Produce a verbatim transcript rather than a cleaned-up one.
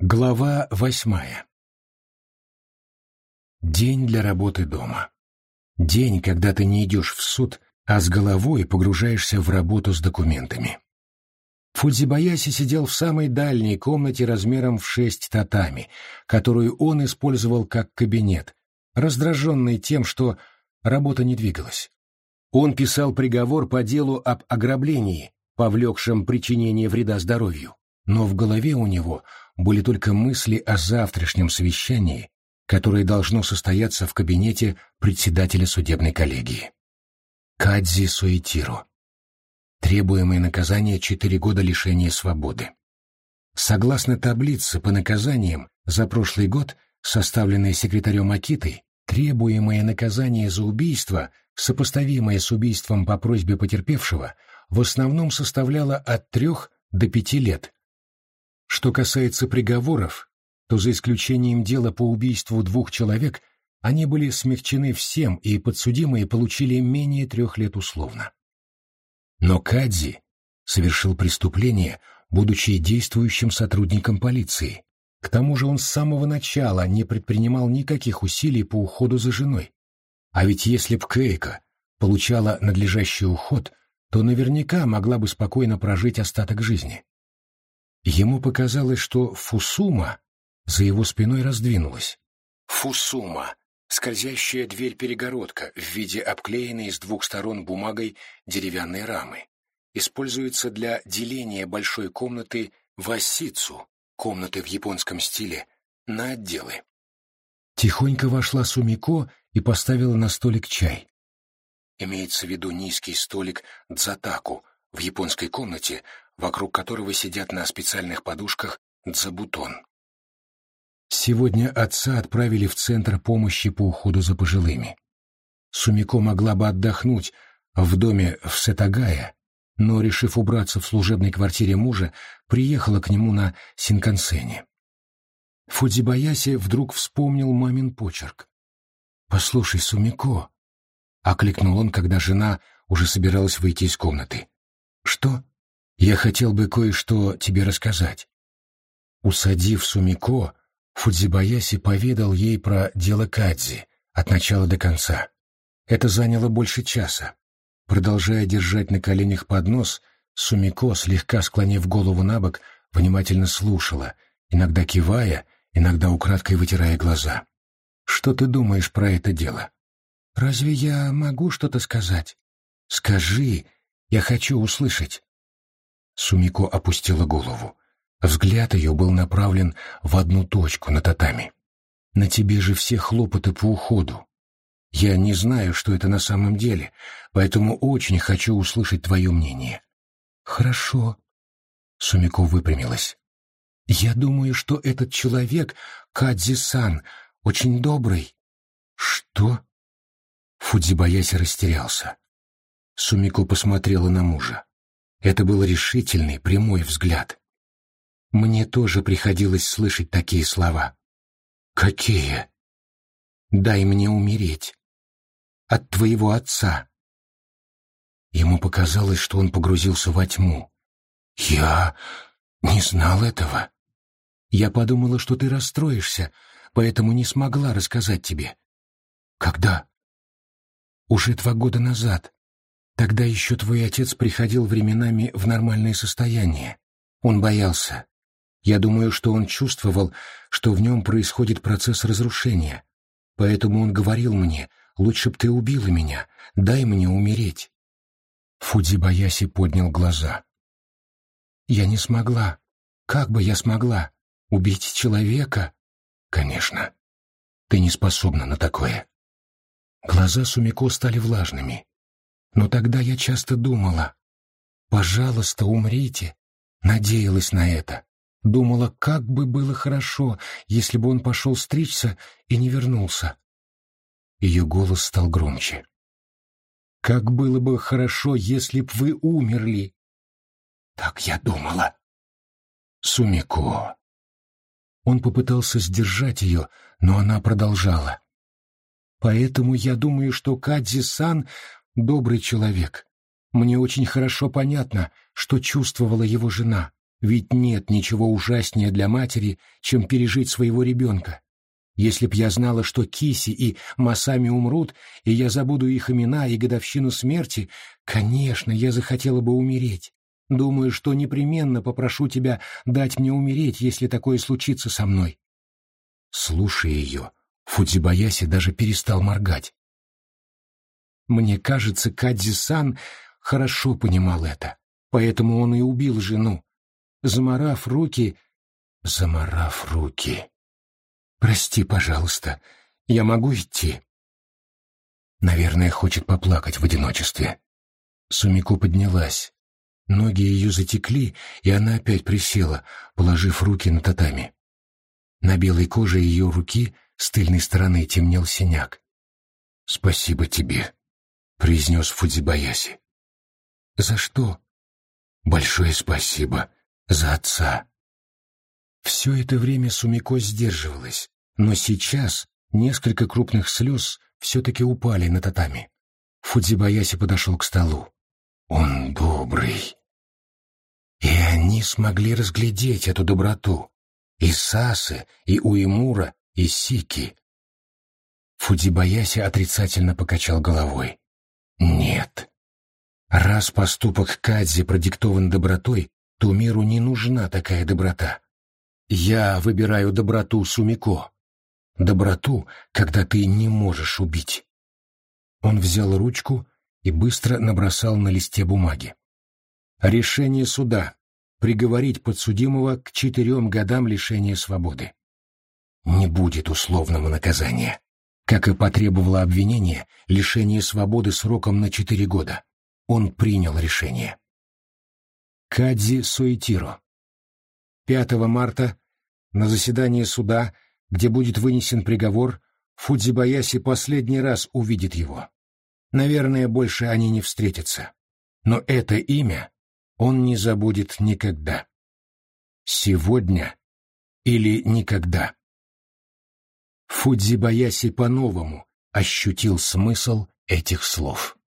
Глава восьмая. День для работы дома. День, когда ты не идешь в суд, а с головой погружаешься в работу с документами. Фудзибаяси сидел в самой дальней комнате размером в шесть татами, которую он использовал как кабинет, раздраженный тем, что работа не двигалась. Он писал приговор по делу об ограблении, повлекшем причинение вреда здоровью, но в голове у него были только мысли о завтрашнем совещании, которое должно состояться в кабинете председателя судебной коллегии. Кадзи Суэтиро. Требуемое наказание четыре года лишения свободы. Согласно таблице по наказаниям за прошлый год, составленной секретарем Акитой, требуемое наказание за убийство, сопоставимое с убийством по просьбе потерпевшего, в основном составляло от трех до пяти лет. Что касается приговоров, то за исключением дела по убийству двух человек, они были смягчены всем, и подсудимые получили менее трех лет условно. Но Кадзи совершил преступление, будучи действующим сотрудником полиции. К тому же он с самого начала не предпринимал никаких усилий по уходу за женой. А ведь если б Кейко получала надлежащий уход, то наверняка могла бы спокойно прожить остаток жизни. Ему показалось, что Фусума за его спиной раздвинулась. Фусума — скользящая дверь-перегородка в виде обклеенной с двух сторон бумагой деревянной рамы. Используется для деления большой комнаты васицу, комнаты в японском стиле, на отделы. Тихонько вошла Сумико и поставила на столик чай. Имеется в виду низкий столик дзатаку в японской комнате, вокруг которого сидят на специальных подушках дзабутон. Сегодня отца отправили в Центр помощи по уходу за пожилыми. Сумико могла бы отдохнуть в доме в Сетагая, но, решив убраться в служебной квартире мужа, приехала к нему на Синкансене. Фудзибаяси вдруг вспомнил мамин почерк. «Послушай, Сумико», — окликнул он, когда жена уже собиралась выйти из комнаты. «Что? Я хотел бы кое-что тебе рассказать». Усадив Сумико, Фудзибаяси поведал ей про дело Кадзи от начала до конца. Это заняло больше часа. Продолжая держать на коленях поднос, Сумико, слегка склонив голову набок, внимательно слушала, иногда кивая, иногда украдкой вытирая глаза. «Что ты думаешь про это дело?» «Разве я могу что-то сказать?» «Скажи, я хочу услышать». Сумико опустила голову. Взгляд ее был направлен в одну точку на татами. «На тебе же все хлопоты по уходу. Я не знаю, что это на самом деле, поэтому очень хочу услышать твое мнение». «Хорошо». Сумико выпрямилась. «Я думаю, что этот человек, Кадзи-сан, очень добрый». «Что?» Фудзибаяси растерялся. Сумико посмотрела на мужа. Это был решительный, прямой взгляд. Мне тоже приходилось слышать такие слова. «Какие?» «Дай мне умереть. От твоего отца». Ему показалось, что он погрузился во тьму. «Я не знал этого. Я подумала, что ты расстроишься, поэтому не смогла рассказать тебе». «Когда?» «Уже два года назад. Тогда еще твой отец приходил временами в нормальное состояние. Он боялся. Я думаю, что он чувствовал, что в нем происходит процесс разрушения. Поэтому он говорил мне, лучше б ты убила меня, дай мне умереть». Фудзибаяси поднял глаза. «Я не смогла. Как бы я смогла? Убить человека?» «Конечно. Ты не способна на такое». Глаза Сумико стали влажными. Но тогда я часто думала, «Пожалуйста, умрите», надеялась на это. Думала, как бы было хорошо, если бы он пошел стричься и не вернулся. Ее голос стал громче. «Как было бы хорошо, если б вы умерли!» «Так я думала!» «Сумико!» Он попытался сдержать ее, но она продолжала. «Поэтому я думаю, что Кадзи-сан — добрый человек. Мне очень хорошо понятно, что чувствовала его жена. Ведь нет ничего ужаснее для матери, чем пережить своего ребенка. Если б я знала, что Киси и Масами умрут, и я забуду их имена и годовщину смерти, конечно, я захотела бы умереть. Думаю, что непременно попрошу тебя дать мне умереть, если такое случится со мной. Слушая ее, Фудзибаяси даже перестал моргать. Мне кажется, Кадзи-сан хорошо понимал это, поэтому он и убил жену. Замарав руки... Замарав руки... «Прости, пожалуйста, я могу идти?» Наверное, хочет поплакать в одиночестве. Сумико поднялась. Ноги ее затекли, и она опять присела, положив руки на татами. На белой коже ее руки с тыльной стороны темнел синяк. «Спасибо тебе», — произнес Фудзибаяси. «За что?» «Большое спасибо. За отца». Все это время Сумико сдерживалась, но сейчас несколько крупных слез все-таки упали на татами. Фудзибаяси подошел к столу. Он добрый. И они смогли разглядеть эту доброту. И Сасы, и Уэмура, и Сики. Фудзибаяси отрицательно покачал головой. Нет. Раз поступок Кадзи продиктован добротой, то миру не нужна такая доброта. Я выбираю доброту Сумико. Доброту, когда ты не можешь убить. Он взял ручку и быстро набросал на листе бумаги. Решение суда. Приговорить подсудимого к четырем годам лишения свободы. Не будет условного наказания. Как и потребовало обвинение, лишение свободы сроком на четыре года. Он принял решение. Кадзи Суэтиро. пятого марта на заседании суда, где будет вынесен приговор, Фудзибаяси последний раз увидит его. Наверное, больше они не встретятся. Но это имя он не забудет никогда. Сегодня или никогда. Фудзибаяси по-новому ощутил смысл этих слов.